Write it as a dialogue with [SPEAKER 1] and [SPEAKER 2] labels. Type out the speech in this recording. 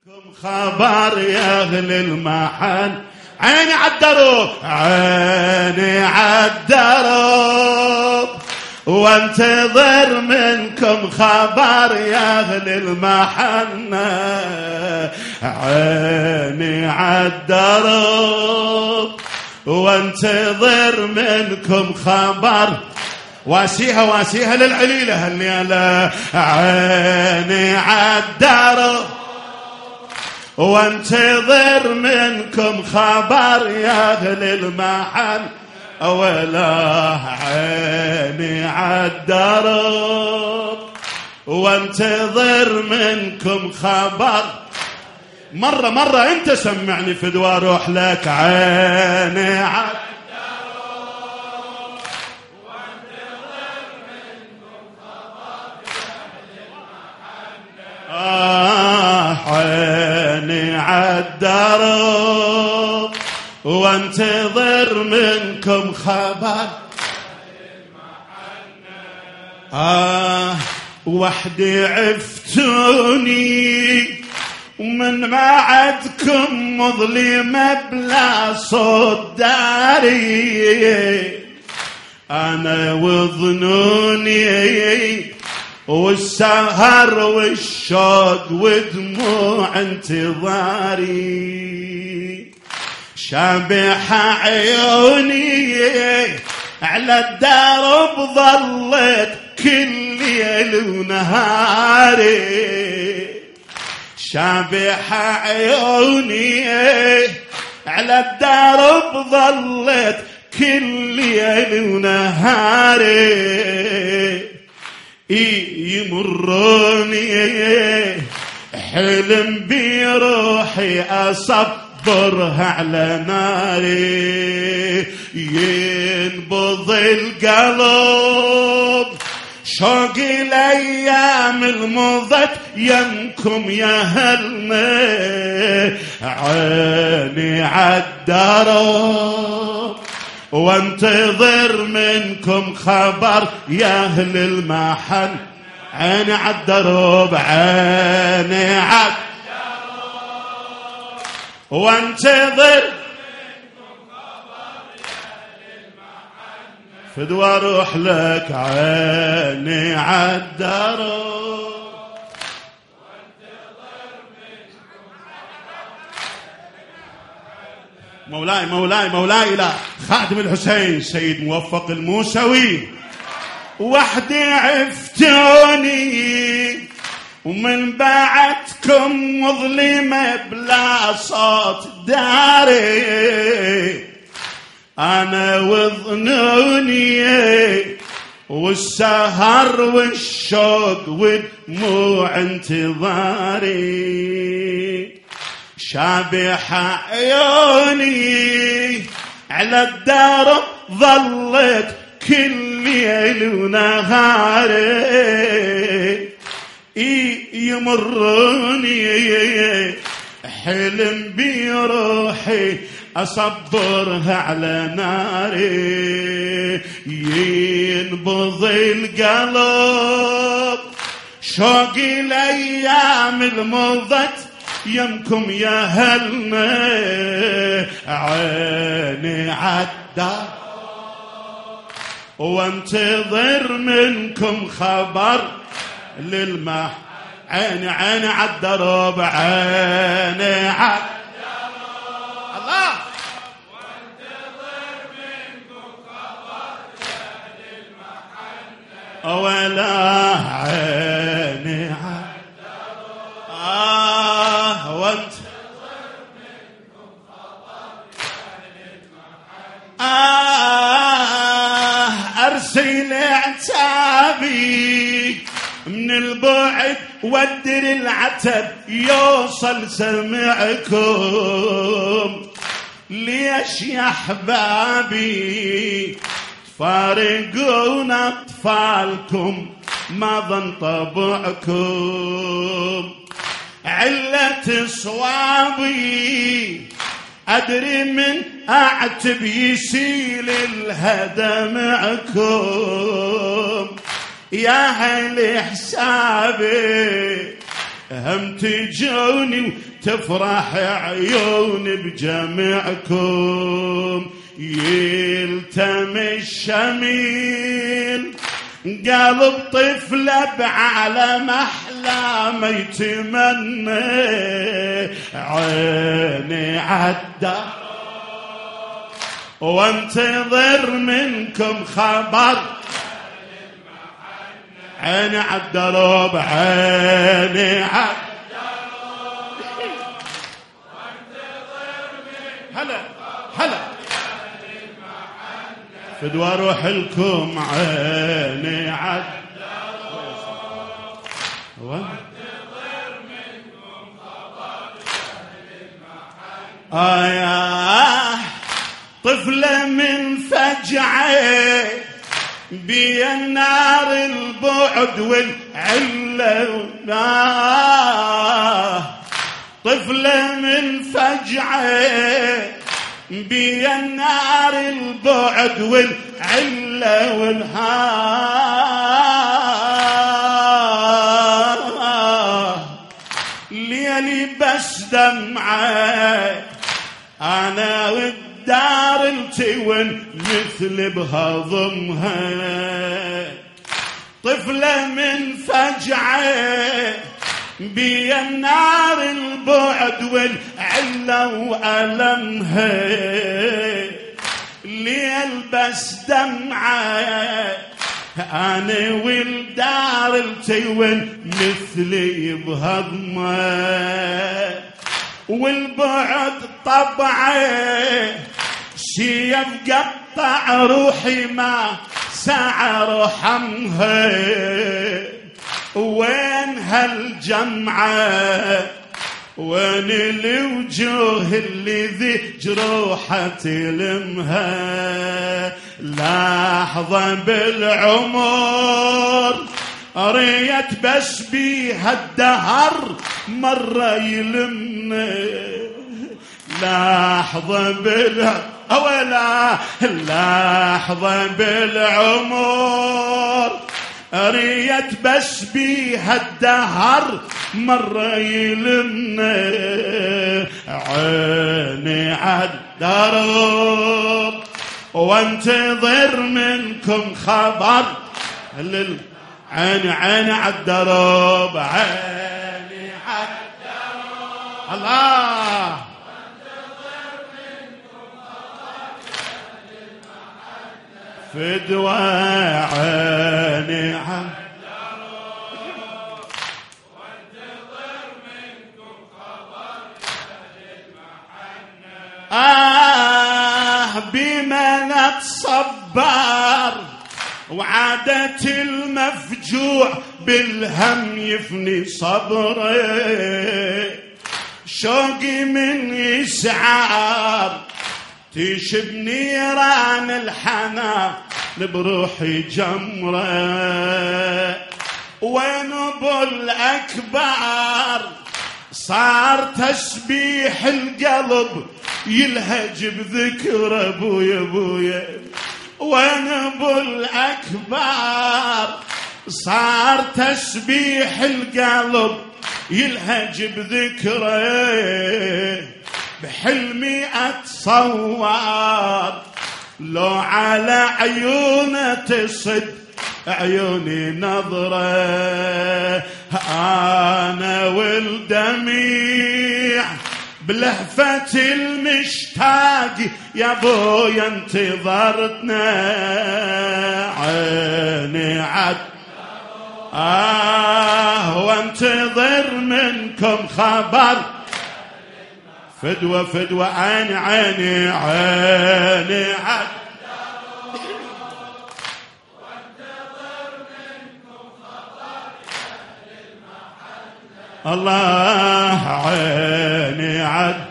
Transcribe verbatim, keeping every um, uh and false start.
[SPEAKER 1] خبر يا أهل المحن، عيني عالدرب عيني عالدرب، وانتظر منكم خبر يا أهل المحنة، عيني عالدرب وانتظر منكم خبر. واسيها واسيها للعليلة الليلة، عيني عالدرب وانتظر منكم خبر يا أهل المحن، ولا عيني عالدرب وانتظر منكم خبر. مرة مرة انت سمعني فدوى روح لك، عيني عالدرب وانتظر منكم خبر يا أهل المحن، آه عيني عالدرب وانتظر منكم خبر. آه وحدي عفتوني ومن بعدكم مظلمة بلا صوت داري، أنا وظنوني والسهر والشوق ودموع انتظاري، شابح عيوني على الدرب ظلت كل ليل ونهاري، شابح عيوني على الدرب ظلت كل ليل ونهاري، يمروني حلم بروحي أصبرها على ناري، ينبض القلب شوق الأيام المضت يمكم يا هلنا، عيني عالدرب وانتظر منكم خبر يا أهل المحن، عيني عالدرب عيني عالدرب وانتظر منكم خبر يا أهل المحن، فدوى روح لك، عيني عالدرب مولاي مولاي مولاي إلى خادم الحسين سيد موفق الموسوي. وحدي عفتوني ومن بعدكم مظلمة بلا صوت داري، أنا وظنوني والسهر والشوق ودموع انتظاري، شابح عيوني على الدرب ظلت كل ليل ونهاري، يمروني حلم بروحي أصبرها على ناري، ينبض القلب شوق الأيام المضت يمكم يا هلنا، عيني عالدرب وانتظر منكم خبر للمح، عيني عيني عالدرب عيني عالدرب الله وانتظر منكم خبر يا أهل المحنة، ولا عيني عالدرب آه وانتظر منكم خبر يا أهل المحنة، آه أرسل عتابي من البعد ودر العتب يوصل سمعكم، ليش يا احبابي تفارقون اطفالكم ما ظن طبعكم، علة صوابي أدري من أعتب يسيل الهدى معكم، يا هل حسابي هم تجوني وتفرح عيوني بجمعكم. يلتم الشميل قلب طفله بعالم احلامه يتمنى، عيني عدى وانتظر منكم خبر، عيني عالدرب عيني عالدرب وانتظر منكم هلا هلا فدوى روح لكم عيني عالدرب وانتظر منكم خبر آه طفلة من فجعه بي النار البعد والعلة آه طفلة من فجعه بي النار البعد والعلة والهار ليلي بس دمعه أنا والدار التون مثل بهضمها طفلة من فجعه بي النار البعد والعلة وألمها ليل بس دمعه أنا والدار التون مثلي بهضمه والبعد طبعه سيف قطع روحي ما سعر حمها وين هالجمعة وين الوجوه اللي ذي جروحة تلمها لحظة بالعمر ريت بس بيها الدهر مرة يلمنا لحظة بالعمر أولا لحظة بالعمر ريت بس بيها الدهر مرة يلمنا عيني عالدرب وانتظر منكم خبر عيني عيني عالدرب عيني عالدرب الله فدوى عيني عالدرب وانتظر منكم خبر للمحنة آه بمن اتصبر وعادة المفجوع بالهم يفني صبري شوقي من إسعار تشب نيران الحنا بروحي جمرة وين ابو الاكبر صار تسبيح القلب يلهج بذكر ابويا ابويا وين ابو الاكبر صار تسبيح القلب يلهج بذكره بحلمي اتصور لو على عيونه تصد عيوني نظره انا والدميع بلهفة المشتاق يا ابويا انتظرتنا عيني عد آه وانتظر منكم خبر فدوى فدوى عيني عيني عيني عد الله عيني عد